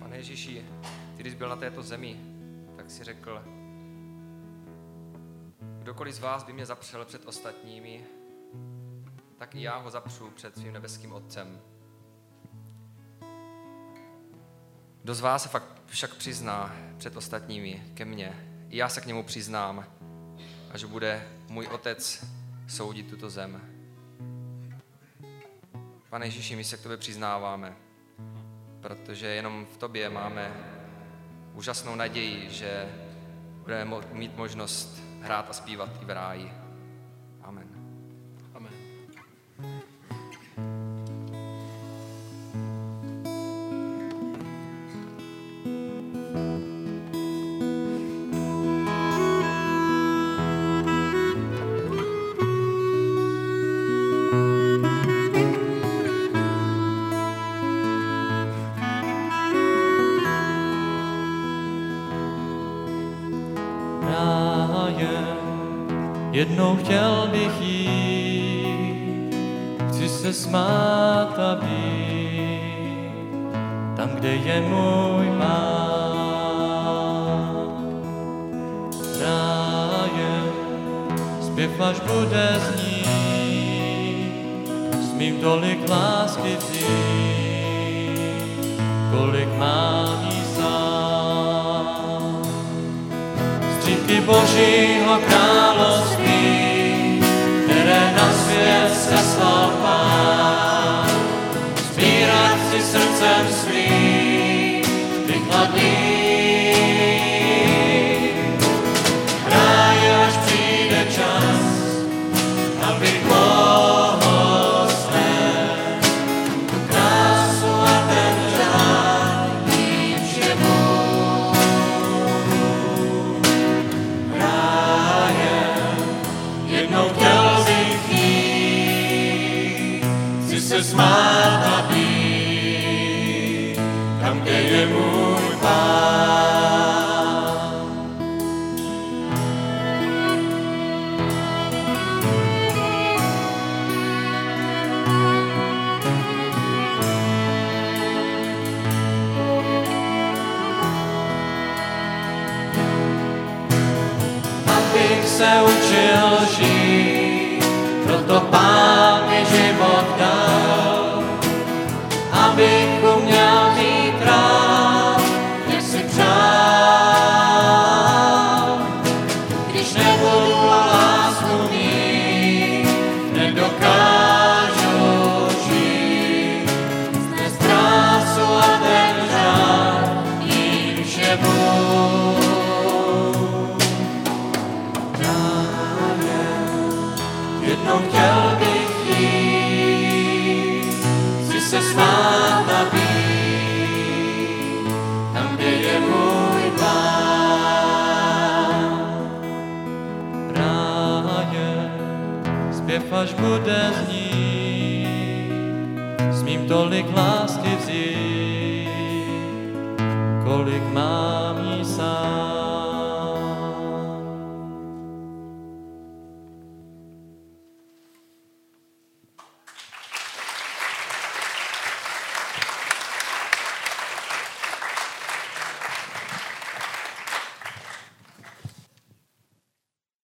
Pane Ježíši, ty, když byl na této zemi, tak si řekl, kdokoliv z vás by mě zapřel před ostatními, tak i já ho zapřu před svým nebeským Otcem. Kdo z vás se však přizná před ostatními ke mně, i já se k němu přiznám, až bude můj Otec soudit tuto zem. Pane Ježíši, my se k tobě přiznáváme, protože jenom v tobě máme úžasnou naději, že budeme mít možnost hrát a zpívat i v ráji. Amen. Amen. Jednou chtěl bych jít, chci se smát a být, tam, kde je můj pán. Rájem zpěv, až bude znít, smím tolik lásky vzít, kolik mám jí sám. Střípky Božího království, které na svět seslal Pán, sbírat si srdcem svým, ty chladný. Ráj, až přijde čas, abych mohl snést tu krásu a ten řád jít všemu. Se smát a být, tam, kde je můj Pán. Abych se učil žít, proto Pán mi život dal, abych uměl mít rád, jak si přál. Když nebudu lásku mít, nedokážu žít. Dnes krásu a ten řád jít všemu. Jednou chtěl bych jít, chci se smát a být, tam, kde je můj Pán. Ráje, zpěv, až bude znít, smím tolik lásky vzít, kolik mám jí sám.